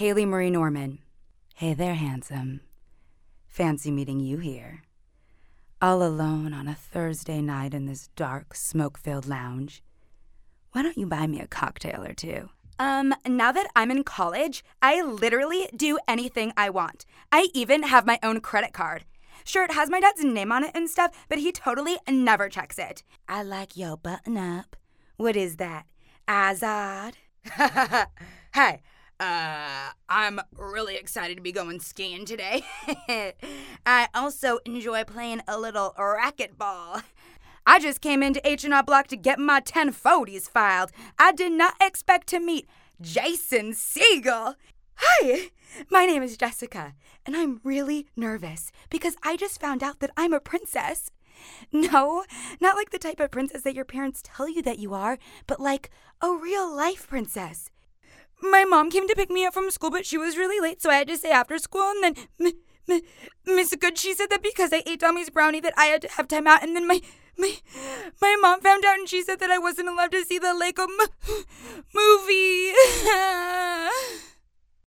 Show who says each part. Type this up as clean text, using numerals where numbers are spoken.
Speaker 1: Haley Marie Norman. Hey there, handsome. Fancy meeting you here. All alone on a Thursday night in this dark, smoke-filled lounge. Why don't you buy me a cocktail or two? Now that I'm in college, I literally do anything I want. I even have my own credit card. Sure, it has my dad's name on it and stuff, but he totally never checks it. I like your button-up. What is that? Azad? Hey, I'm really excited to be going skiing today. I also enjoy playing a little racquetball. I just came into H&R Block to get my 1040s filed. I did not expect to meet Jason Segel. Hi, my name is Jessica, and I'm really nervous because I just found out that I'm a princess. No, not like the type of princess that your parents tell you that you are, but like a real-life princess. My mom came to pick me up from school, but she was really late, so I had to stay after school, and then Miss Good, she said that because I ate Tommy's brownie that I had to have time out, and then my mom found out, and she said that I wasn't allowed to see the Lego movie.